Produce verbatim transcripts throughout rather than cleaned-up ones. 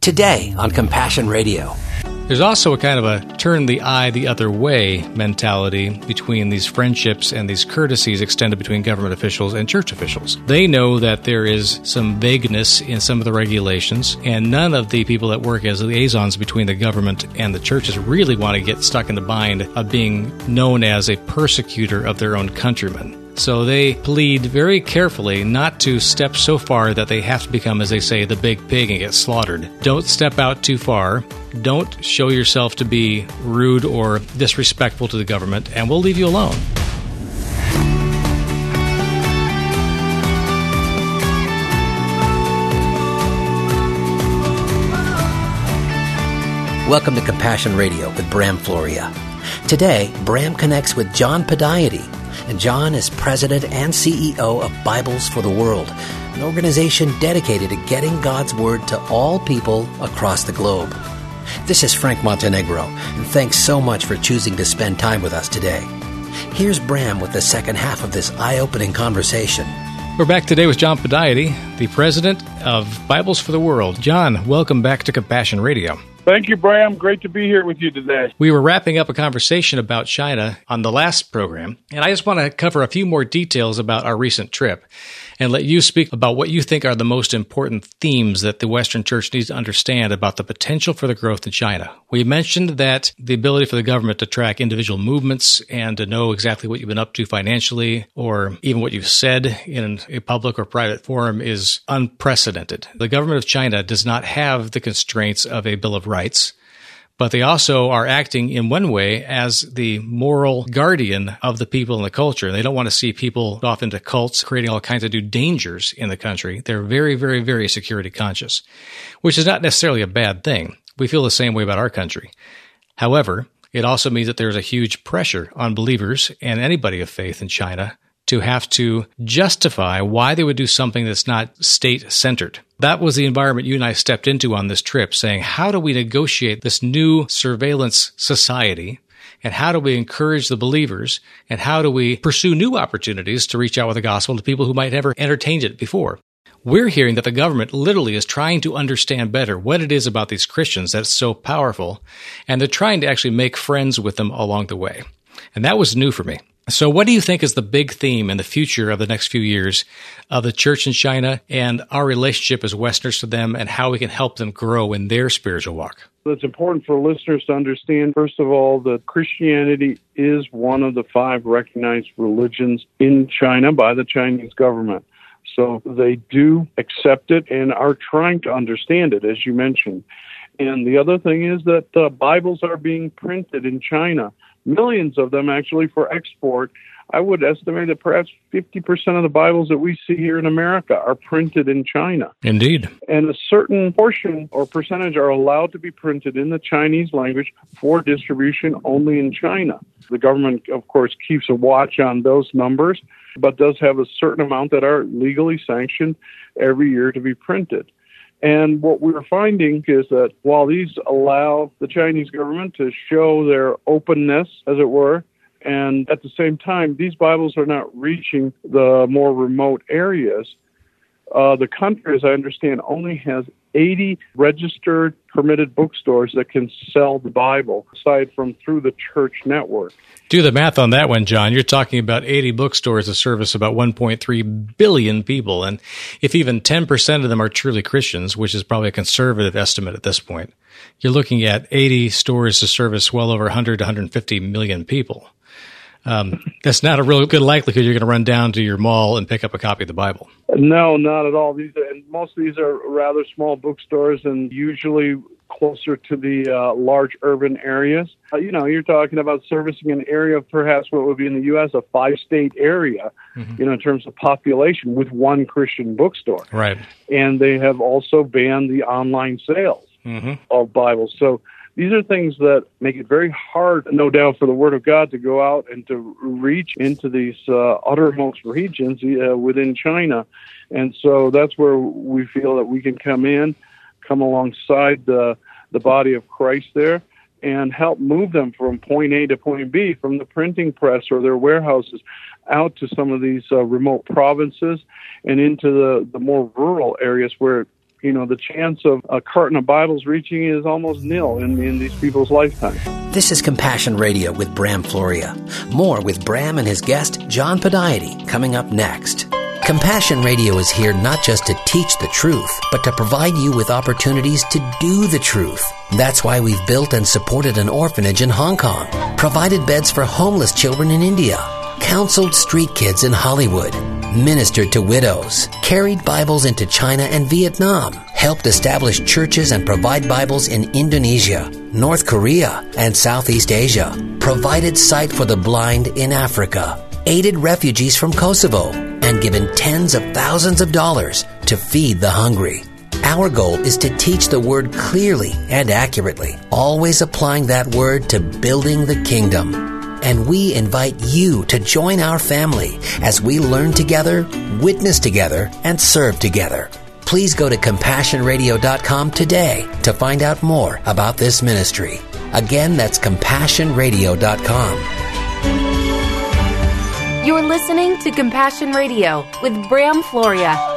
Today on Compassion Radio. There's also a kind of a turn the eye the other way mentality between these friendships and these courtesies extended between government officials and church officials. They know that there is some vagueness in some of the regulations, and none of the people that work as liaisons between the government and the churches really want to get stuck in the bind of being known as a persecutor of their own countrymen. So they plead very carefully not to step so far that they have to become, as they say, the big pig and get slaughtered. Don't step out too far. Don't show yourself to be rude or disrespectful to the government, and we'll leave you alone. Welcome to Compassion Radio with Bram Floria. Today, Bram connects with John Podiaty, and John is president and C E O of Bibles for the World, an organization dedicated to getting God's Word to all people across the globe. This is Frank Montenegro, and thanks so much for choosing to spend time with us today. Here's Bram with the second half of this eye-opening conversation. We're back today with John Podiaty, the president of Bibles for the World. John, welcome back to Compassion Radio. Thank you, Bram. Great to be here with you today. We were wrapping up a conversation about China on the last program, and I just want to cover a few more details about our recent trip and let you speak about what you think are the most important themes that the Western Church needs to understand about the potential for the growth in China. We mentioned that the ability for the government to track individual movements and to know exactly what you've been up to financially or even what you've said in a public or private forum is unprecedented. The government of China does not have the constraints of a Bill of Rights, but they also are acting in one way as the moral guardian of the people and the culture. They don't want to see people off into cults, creating all kinds of new dangers in the country. They're very, very, very security conscious, which is not necessarily a bad thing. We feel the same way about our country. However, it also means that there's a huge pressure on believers and anybody of faith in China to have to justify why they would do something that's not state-centered. That was the environment you and I stepped into on this trip, saying, how do we negotiate this new surveillance society, and how do we encourage the believers, and how do we pursue new opportunities to reach out with the gospel to people who might never entertained it before? We're hearing that the government literally is trying to understand better what it is about these Christians that's so powerful, and they're trying to actually make friends with them along the way. And that was new for me. So what do you think is the big theme in the future of the next few years of the church in China and our relationship as Westerners to them and how we can help them grow in their spiritual walk? It's important for listeners to understand, first of all, that Christianity is one of the five recognized religions in China by the Chinese government. So they do accept it and are trying to understand it, as you mentioned. And the other thing is that uh, Bibles are being printed in China. Millions of them actually for export. I would estimate that perhaps fifty percent of the Bibles that we see here in America are printed in China. Indeed. And a certain portion or percentage are allowed to be printed in the Chinese language for distribution only in China. The government, of course, keeps a watch on those numbers, but does have a certain amount that are legally sanctioned every year to be printed. And what we're finding is that while these allow the Chinese government to show their openness, as it were, and at the same time, these Bibles are not reaching the more remote areas, uh, the country, as I understand, only has eighty registered, permitted bookstores that can sell the Bible, aside from through the church network. Do the math on that one, John. You're talking about eighty bookstores that service about one point three billion people. And if even ten percent of them are truly Christians, which is probably a conservative estimate at this point, you're looking at eighty stores to service well over one hundred to one hundred fifty million people. Um, that's not a real good likelihood you're going to run down to your mall and pick up a copy of the Bible. No, not at all. These are, and most of these are rather small bookstores and usually closer to the uh, large urban areas. Uh, you know, you're talking about servicing an area of perhaps what would be in the U S a five-state area, mm-hmm. you know, in terms of population with one Christian bookstore. Right. And they have also banned the online sales mm-hmm. of Bibles. So these are things that make it very hard, no doubt, for the Word of God to go out and to reach into these uh, uttermost regions uh, within China. And so that's where we feel that we can come in, come alongside the, the body of Christ there, and help move them from point A to point B, from the printing press or their warehouses out to some of these uh, remote provinces and into the, the more rural areas where you know, the chance of a carton of Bibles reaching is almost nil in, in these people's lifetime. This is Compassion Radio with Bram Floria. More with Bram and his guest, John Podiety, coming up next. Compassion Radio is here not just to teach the truth, but to provide you with opportunities to do the truth. That's why we've built and supported an orphanage in Hong Kong, provided beds for homeless children in India, counseled street kids in Hollywood, ministered to widows, carried Bibles into China and Vietnam, helped establish churches and provide Bibles in Indonesia, North Korea, and Southeast Asia, provided sight for the blind in Africa, aided refugees from Kosovo, and given tens of thousands of dollars to feed the hungry. Our goal is to teach the Word clearly and accurately, always applying that Word to building the kingdom. And we invite you to join our family as we learn together, witness together, and serve together. Please go to compassion radio dot com today to find out more about this ministry. Again, that's compassion radio dot com. You're listening to Compassion Radio with Bram Floria.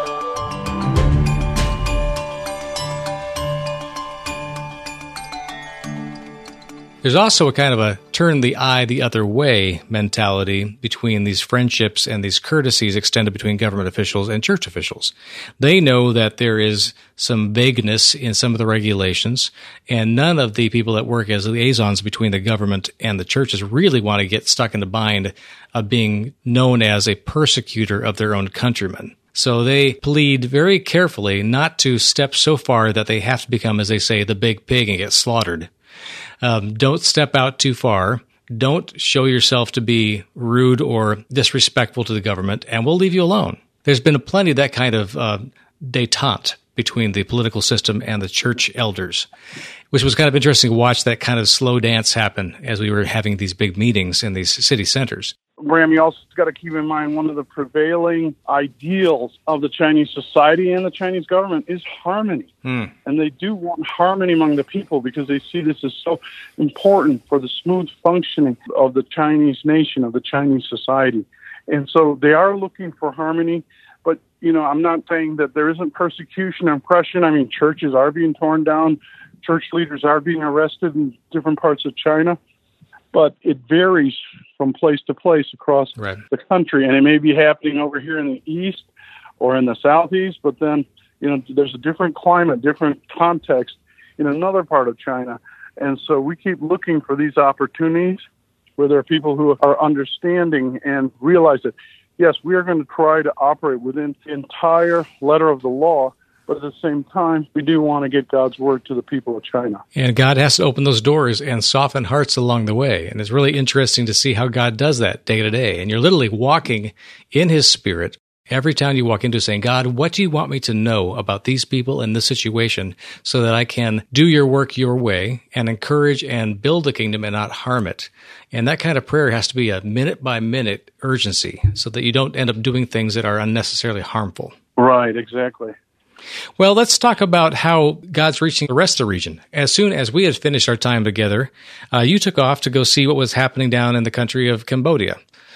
There's also a kind of a turn the eye the other way mentality between these friendships and these courtesies extended between government officials and church officials. They know that there is some vagueness in some of the regulations, and none of the people that work as liaisons between the government and the churches really want to get stuck in the bind of being known as a persecutor of their own countrymen. So they plead very carefully not to step so far that they have to become, as they say, the big pig and get slaughtered. Um, don't step out too far. Don't show yourself to be rude or disrespectful to the government, and we'll leave you alone. There's been plenty of that kind of uh, détente between the political system and the church elders, which was kind of interesting to watch that kind of slow dance happen as we were having these big meetings in these city centers. Bram, you also got to keep in mind one of the prevailing ideals of the Chinese society and the Chinese government is harmony. Hmm. And they do want harmony among the people because they see this as so important for the smooth functioning of the Chinese nation, of the Chinese society. And so they are looking for harmony. But, you know, I'm not saying that there isn't persecution and oppression. I mean, churches are being torn down. Church leaders are being arrested in different parts of China. But it varies from place to place across right. the country. And it may be happening over here in the east or in the southeast, but then, you know, there's a different climate, different context in another part of China. And so we keep looking for these opportunities where there are people who are understanding and realize that, yes, we are going to try to operate within the entire letter of the law, but at the same time, we do want to get God's word to the people of China. And God has to open those doors and soften hearts along the way. And it's really interesting to see how God does that day to day. And you're literally walking in His Spirit every time you walk into saying, God, what do you want me to know about these people in this situation so that I can do your work your way and encourage and build the kingdom and not harm it? And that kind of prayer has to be a minute-by-minute urgency so that you don't end up doing things that are unnecessarily harmful. Right, exactly. Well, let's talk about how God's reaching the rest of the region. As soon as we had finished our time together, uh, you took off to go see what was happening down in the country of Cambodia.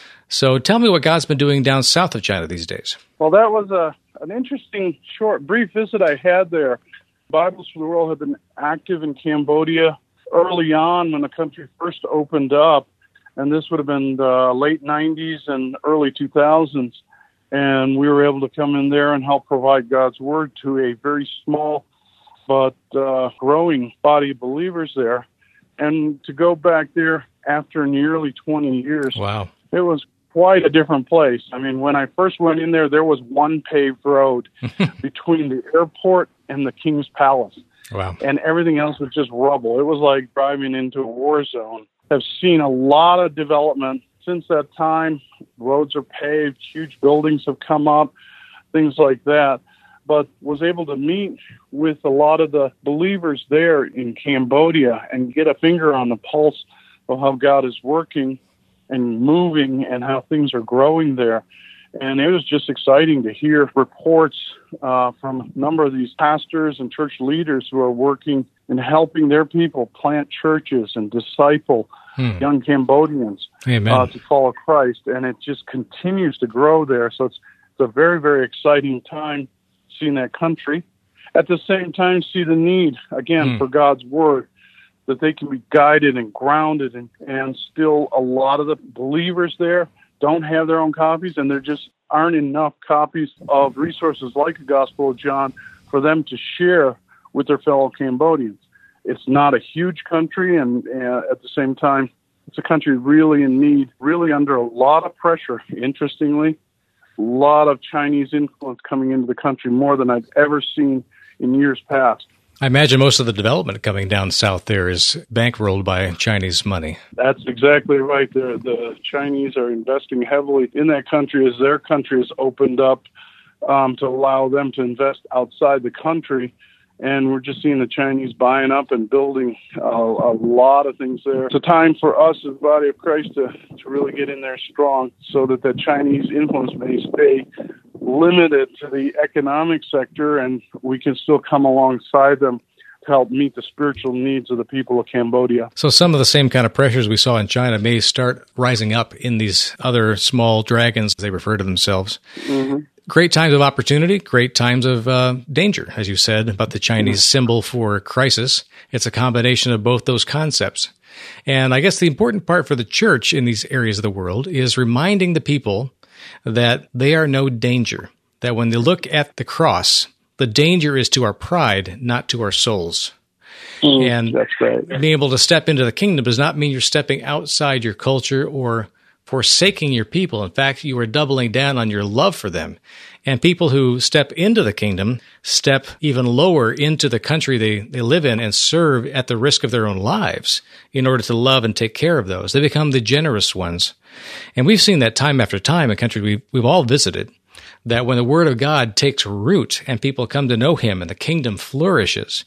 So tell me what God's been doing down south of China these days. Well, that was a, an interesting, short, brief visit I had there. Bibles for the World had been active in Cambodia early on when the country first opened up, and this would have been the late nineties and early two thousands. And we were able to come in there and help provide God's word to a very small but uh, growing body of believers there. And to go back there after nearly twenty years, wow, it was quite a different place. I mean, when I first went in there, there was one paved road between the airport and the King's Palace. Wow. And everything else was just rubble. It was like driving into a war zone. I've seen a lot of development since that time. Roads are paved, huge buildings have come up, things like that. But was able to meet with a lot of the believers there in Cambodia and get a finger on the pulse of how God is working and moving and how things are growing there. And it was just exciting to hear reports uh, from a number of these pastors and church leaders who are working and helping their people plant churches and disciple hmm. young Cambodians uh, to follow Christ. And it just continues to grow there. So it's, it's a very, very exciting time seeing that country. at the same time see the need, again, mm. for God's Word, that they can be guided and grounded, and, and still a lot of the believers there don't have their own copies, and there just aren't enough copies of resources like the Gospel of John for them to share with their fellow Cambodians. It's not a huge country, and uh, at the same time, it's a country really in need, really under a lot of pressure. Interestingly, a lot of Chinese influence coming into the country, more than I've ever seen in years past. I imagine most of the development coming down south there is bankrolled by Chinese money. That's exactly right. The, the Chinese are investing heavily in that country as their country has opened up um, to allow them to invest outside the country. And we're just seeing the Chinese buying up and building a, a lot of things there. It's a time for us as the body of Christ to, to really get in there strong so that the Chinese influence may stay limited to the economic sector, and we can still come alongside them to help meet the spiritual needs of the people of Cambodia. So some of the same kind of pressures we saw in China may start rising up in these other small dragons, as they refer to themselves. Mm-hmm. Great times of opportunity, great times of uh, danger, as you said, about the Chinese mm-hmm. symbol for crisis. It's a combination of both those concepts. And I guess the important part for the church in these areas of the world is reminding the people that they are no danger, that when they look at the cross, the danger is to our pride, not to our souls. Mm, and that's right. Being able to step into the kingdom does not mean you're stepping outside your culture or forsaking your people. In fact, you are doubling down on your love for them. And people who step into the kingdom step even lower into the country they, they live in and serve at the risk of their own lives in order to love and take care of those. They become the generous ones. And we've seen that time after time in countries we've, we've all visited, that when the Word of God takes root and people come to know Him and the kingdom flourishes,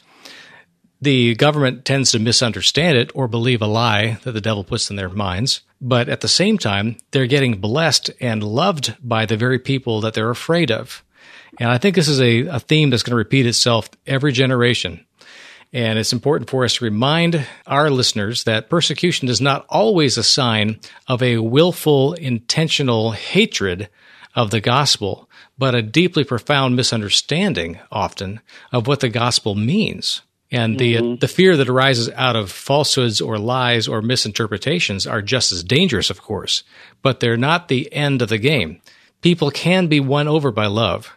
the government tends to misunderstand it or believe a lie that the devil puts in their minds. But at the same time, they're getting blessed and loved by the very people that they're afraid of. And I think this is a, a theme that's going to repeat itself every generation. And it's important for us to remind our listeners that persecution is not always a sign of a willful, intentional hatred of the gospel, but a deeply profound misunderstanding, often, of what the gospel means. And the mm-hmm. the fear that arises out of falsehoods or lies or misinterpretations are just as dangerous, of course, but they're not the end of the game. People can be won over by love.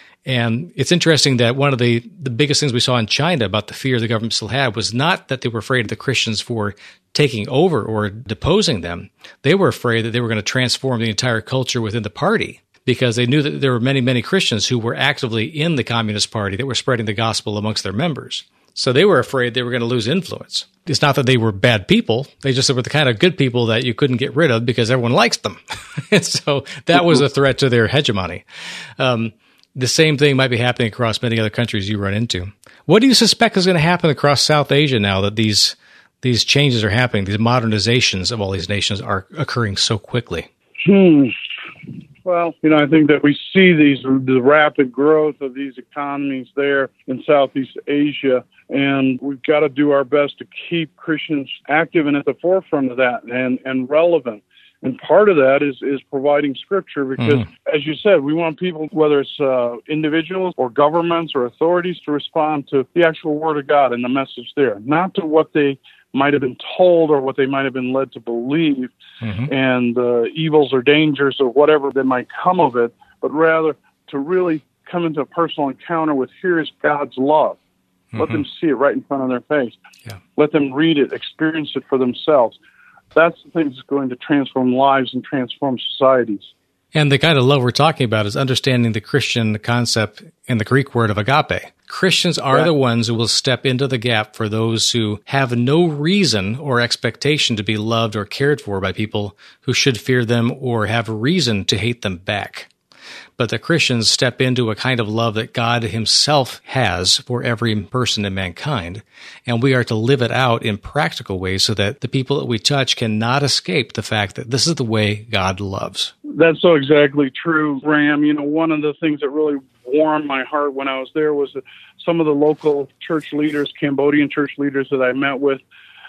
And it's interesting that one of the, the biggest things we saw in China about the fear the government still had was not that they were afraid of the Christians for taking over or deposing them. They were afraid that they were going to transform the entire culture within the party, because they knew that there were many, many Christians who were actively in the Communist Party that were spreading the gospel amongst their members. So they were afraid they were going to lose influence. It's not that they were bad people. They just were the kind of good people that you couldn't get rid of because everyone likes them. And so that was a threat to their hegemony. Um, the same thing might be happening across many other countries you run into. What do you suspect is going to happen across South Asia now that these these changes are happening, these modernizations of all these nations are occurring so quickly? Hmm. Well, you know, I think that we see these the rapid growth of these economies there in Southeast Asia, and we've got to do our best to keep Christians active and at the forefront of that and, and relevant. And part of that is, is providing Scripture because, mm. as you said, we want people, whether it's uh, individuals or governments or authorities, to respond to the actual Word of God and the message there, not to what they might have been told or what they might have been led to believe, mm-hmm. and the uh, evils or dangers or whatever that might come of it, but rather to really come into a personal encounter with, here's God's love. Mm-hmm. Let them see it right in front of their face. Yeah. Let them read it, experience it for themselves. That's the thing that's going to transform lives and transform societies. And the kind of love we're talking about is understanding the Christian concept in the Greek word of agape. Christians are right. the ones who will step into the gap for those who have no reason or expectation to be loved or cared for by people who should fear them or have reason to hate them back. But the Christians step into a kind of love that God Himself has for every person in mankind, and we are to live it out in practical ways so that the people that we touch cannot escape the fact that this is the way God loves. That's so exactly true, Ram. You know, one of the things that really warmed my heart when I was there was that some of the local church leaders, Cambodian church leaders that I met with,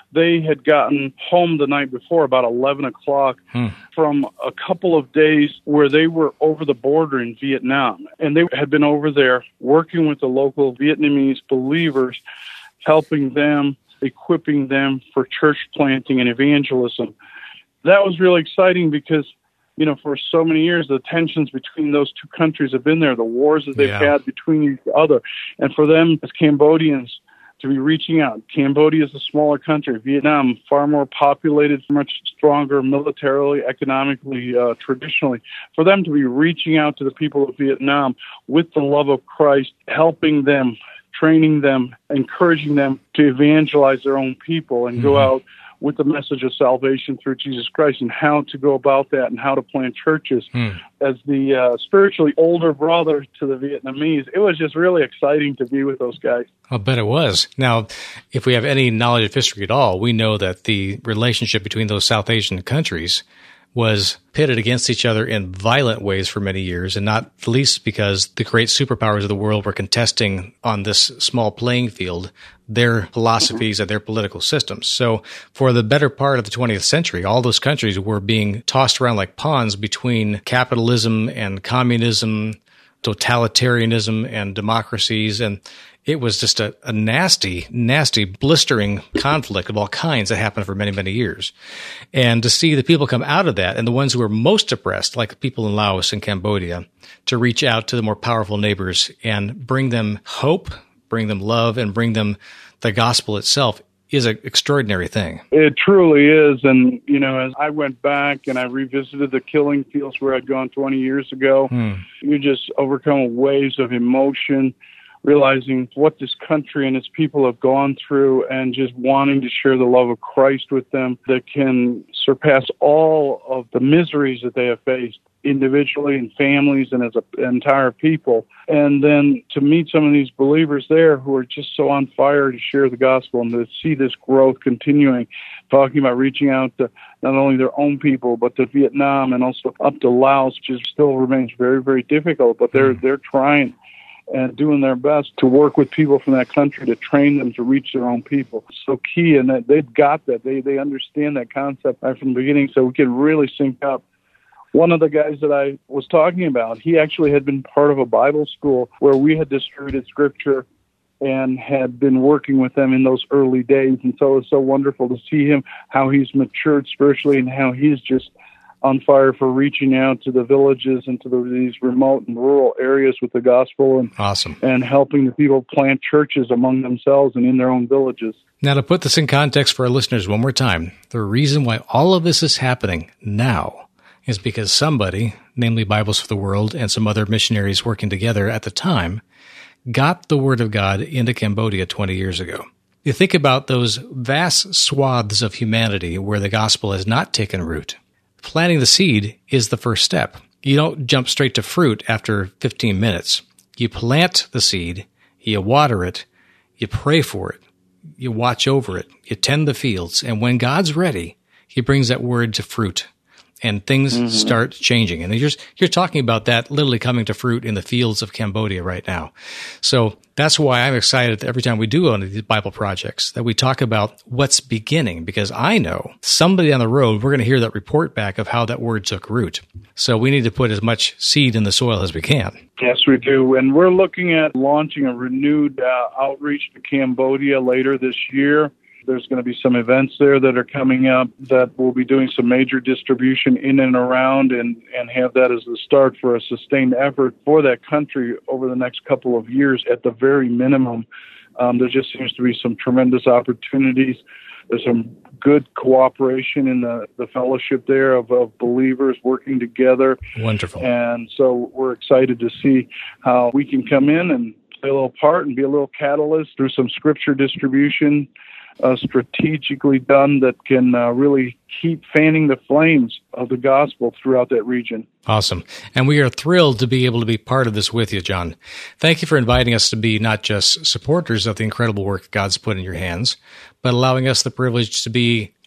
They had gotten home the night before, about eleven o'clock, hmm. from a couple of days where they were over the border in Vietnam. And they had been over there working with the local Vietnamese believers, helping them, equipping them for church planting and evangelism. That was really exciting because, you know, for so many years, the tensions between those two countries have been there, the wars that they've yeah. had between each other. And for them as Cambodians to be reaching out. Cambodia is a smaller country. Vietnam, far more populated, much stronger militarily, economically, uh, traditionally. For them to be reaching out to the people of Vietnam with the love of Christ, helping them, training them, encouraging them to evangelize their own people and mm-hmm. go out with the message of salvation through Jesus Christ, and how to go about that and how to plant churches. Hmm. As the uh, spiritually older brother to the Vietnamese, it was just really exciting to be with those guys. I'll bet it was. Now, if we have any knowledge of history at all, we know that the relationship between those South Asian countries was pitted against each other in violent ways for many years, and not least because the great superpowers of the world were contesting on this small playing field their philosophies mm-hmm. and their political systems. So for the better part of the twentieth century, all those countries were being tossed around like pawns between capitalism and communism, totalitarianism and democracies, and it was just a, a nasty, nasty, blistering conflict of all kinds that happened for many, many years. And to see the people come out of that, and the ones who were most oppressed, like the people in Laos and Cambodia, to reach out to the more powerful neighbors and bring them hope, bring them love, and bring them the gospel itself is an extraordinary thing. It truly is. And, you know, as I went back and I revisited the killing fields where I'd gone twenty years ago, hmm. you just overcome waves of emotion, realizing what this country and its people have gone through, and just wanting to share the love of Christ with them that can surpass all of the miseries that they have faced individually and families and as an entire people. And then to meet some of these believers there who are just so on fire to share the gospel and to see this growth continuing, talking about reaching out to not only their own people, but to Vietnam and also up to Laos, which still remains very, very difficult, but they're, they're trying and doing their best to work with people from that country to train them to reach their own people. So key, and that they've got that. They they understand that concept right from the beginning, so we can really sync up. One of the guys that I was talking about, he actually had been part of a Bible school where we had distributed scripture and had been working with them in those early days. And so it was so wonderful to see him, how he's matured spiritually and how he's just on fire for reaching out to the villages and to the, these remote and rural areas with the gospel, and awesome, and helping the people plant churches among themselves and in their own villages. Now, to put this in context for our listeners one more time, the reason why all of this is happening now is because somebody, namely Bibles for the World and some other missionaries working together at the time, got the Word of God into Cambodia twenty years ago. You think about those vast swaths of humanity where the gospel has not taken root. Planting the seed is the first step. You don't jump straight to fruit after fifteen minutes. You plant the seed, you water it, you pray for it, you watch over it, you tend the fields, and when God's ready, He brings that word to fruit, and things mm-hmm. start changing. And you're, you're talking about that literally coming to fruit in the fields of Cambodia right now. So that's why I'm excited every time we do go into these Bible projects that we talk about what's beginning, because I know somebody on the road, we're going to hear that report back of how that word took root. So we need to put as much seed in the soil as we can. Yes, we do. And we're looking at launching a renewed uh, outreach to Cambodia later this year. There's going to be some events there that are coming up that we'll be doing some major distribution in and around, and, and have that as the start for a sustained effort for that country over the next couple of years at the very minimum. Um, there just seems to be some tremendous opportunities. There's some good cooperation in the, the fellowship there of, of believers working together. Wonderful. And so we're excited to see how we can come in and play a little part and be a little catalyst through some scripture distribution Uh, strategically done that can uh, really keep fanning the flames of the gospel throughout that region. Awesome. And we are thrilled to be able to be part of this with you, John. Thank you for inviting us to be not just supporters of the incredible work God's put in your hands, but allowing us the privilege to be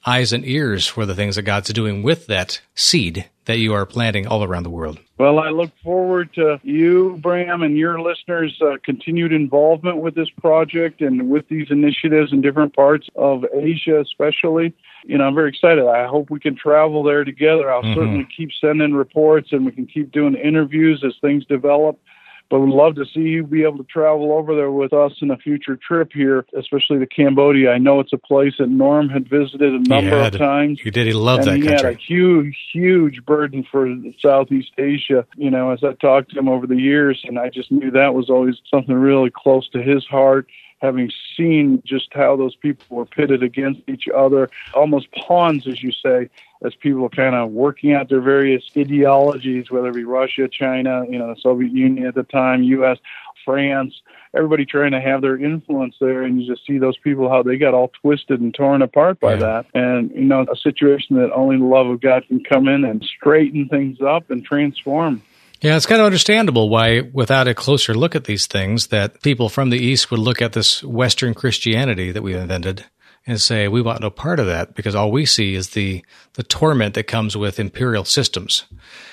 eyes and ears for the things that God's doing with that seed that you are planting all around the world. Well, I look forward to you, Bram, and your listeners' uh, continued involvement with this project and with these initiatives in different parts of Asia, especially. You know, I'm very excited. I hope we can travel there together. I'll mm-hmm. certainly keep sending reports, and we can keep doing interviews as things develop. But we'd love to see you be able to travel over there with us in a future trip here, especially to Cambodia. I know it's a place that Norm had visited a number yeah, of times. He did. He loved and that he country. He had a huge, huge burden for Southeast Asia, you know, as I talked to him over the years. And I just knew that was always something really close to his heart, having seen just how those people were pitted against each other, almost pawns, as you say, as people are kind of working out their various ideologies, whether it be Russia, China, you know, the Soviet Union at the time, U S, France, everybody trying to have their influence there. And you just see those people, how they got all twisted and torn apart by yeah. that. And, you know, a situation that only the love of God can come in and straighten things up and transform. Yeah, it's kind of understandable why, without a closer look at these things, that people from the East would look at this Western Christianity that we invented and say, we want no part of that, because all we see is the, the torment that comes with imperial systems.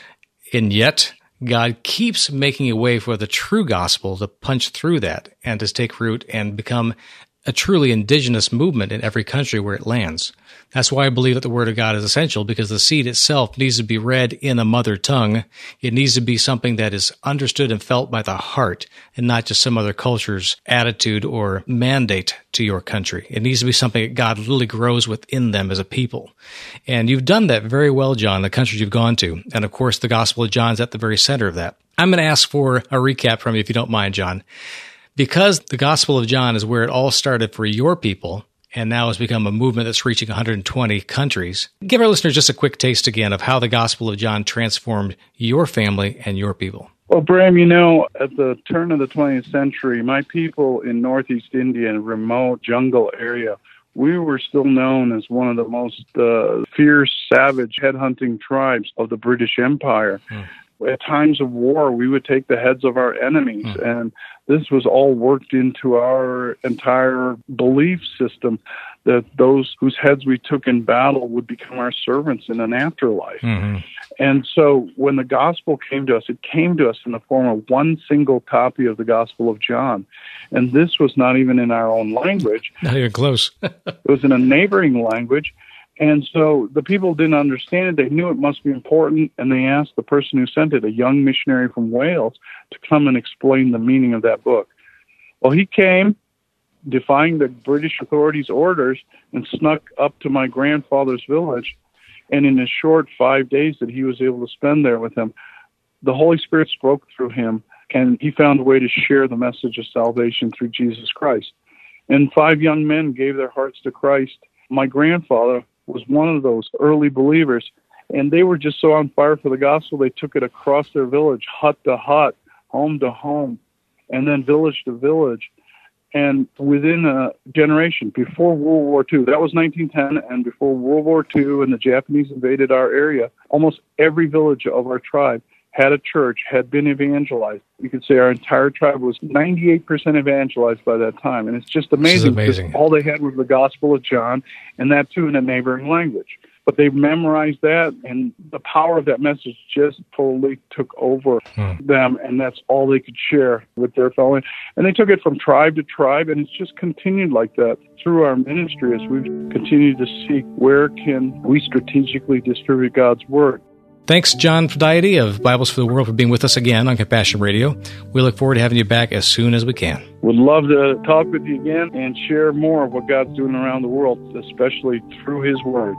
And yet, God keeps making a way for the true gospel to punch through that and to take root and become a truly indigenous movement in every country where it lands. That's why I believe that the Word of God is essential, because the seed itself needs to be read in a mother tongue. It needs to be something that is understood and felt by the heart and not just some other culture's attitude or mandate to your country. It needs to be something that God literally grows within them as a people. And you've done that very well, John, the countries you've gone to. And of course, the Gospel of John's at the very center of that. I'm going to ask for a recap from you, if you don't mind, John. Because the Gospel of John is where it all started for your people, and now has become a movement that's reaching one hundred twenty countries, give our listeners just a quick taste again of how the Gospel of John transformed your family and your people. Well, Bram, you know, at the turn of the twentieth century, my people in Northeast India, in a remote jungle area, we were still known as one of the most uh, fierce, savage, headhunting tribes of the British Empire. Hmm. At times of war, we would take the heads of our enemies, hmm. and this was all worked into our entire belief system, that those whose heads we took in battle would become our servants in an afterlife. Mm-hmm. And so when the gospel came to us, it came to us in the form of one single copy of the Gospel of John. And this was not even in our own language. Not even close. It was in a neighboring language. And so the people didn't understand it. They knew it must be important, and they asked the person who sent it, a young missionary from Wales, to come and explain the meaning of that book. Well, he came, defying the British authorities' orders, and snuck up to my grandfather's village. And in a short five days that he was able to spend there with him, the Holy Spirit spoke through him, and he found a way to share the message of salvation through Jesus Christ. And five young men gave their hearts to Christ. My grandfather was one of those early believers, and they were just so on fire for the gospel, they took it across their village, hut to hut, home to home, and then village to village. And within a generation, before World War Two, that was nineteen ten, and before World War Two and the Japanese invaded our area, almost every village of our tribe had a church, had been evangelized. You could say our entire tribe was ninety-eight percent evangelized by that time. And it's just amazing, amazing. Because all they had was the Gospel of John, and that too in a neighboring language. But they memorized that, and the power of that message just totally took over hmm. them, and that's all they could share with their fellow. And they took it from tribe to tribe, and it's just continued like that through our ministry as we've continued to seek where can we strategically distribute God's Word. Thanks, John Padiety of Bibles for the World, for being with us again on Compassion Radio. We look forward to having you back as soon as we can. Would love to talk with you again and share more of what God's doing around the world, especially through His Word.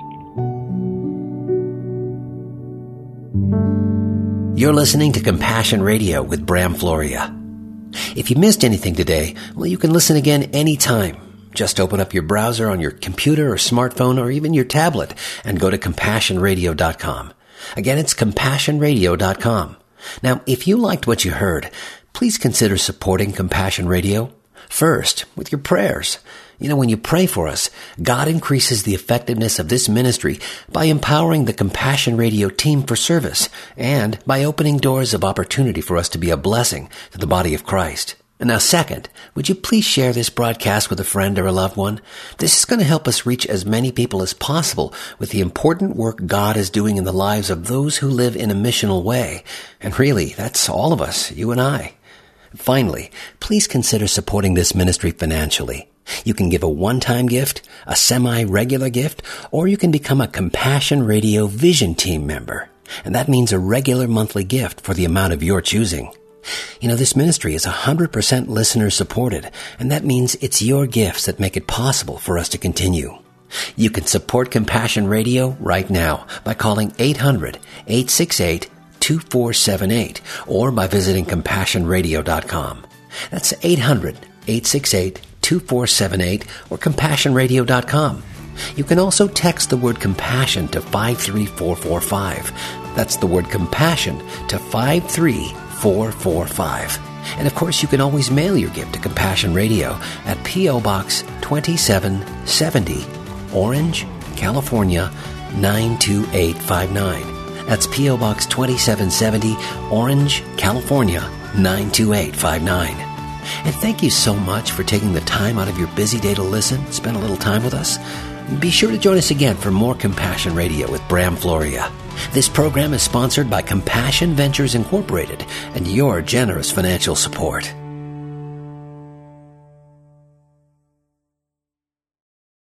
You're listening to Compassion Radio with Bram Floria. If you missed anything today, well, you can listen again anytime. Just open up your browser on your computer or smartphone or even your tablet and go to compassion radio dot com. Again, it's compassion radio dot com. Now, if you liked what you heard, please consider supporting Compassion Radio. First, with your prayers. You know, when you pray for us, God increases the effectiveness of this ministry by empowering the Compassion Radio team for service and by opening doors of opportunity for us to be a blessing to the body of Christ. And now second, would you please share this broadcast with a friend or a loved one? This is going to help us reach as many people as possible with the important work God is doing in the lives of those who live in a missional way. And really, that's all of us, you and I. Finally, please consider supporting this ministry financially. You can give a one-time gift, a semi-regular gift, or you can become a Compassion Radio Vision Team member. And that means a regular monthly gift for the amount of your choosing. You know, this ministry is one hundred percent listener supported, and that means it's your gifts that make it possible for us to continue. You can support Compassion Radio right now by calling eight hundred, eight six eight, two four seven eight or by visiting compassion radio dot com. That's eight hundred, eight six eight, two four seven eight or compassion radio dot com. You can also text the word compassion to five three four four five. That's the word compassion to five three four four five. And of course, you can always mail your gift to Compassion Radio at P O. Box twenty-seven seventy, Orange, California nine two eight five nine. That's P O. Box twenty-seven seventy, Orange, California nine two eight five nine. And thank you so much for taking the time out of your busy day to listen, spend a little time with us. Be sure to join us again for more Compassion Radio with Bram Floria. This program is sponsored by Compassion Ventures Incorporated and your generous financial support.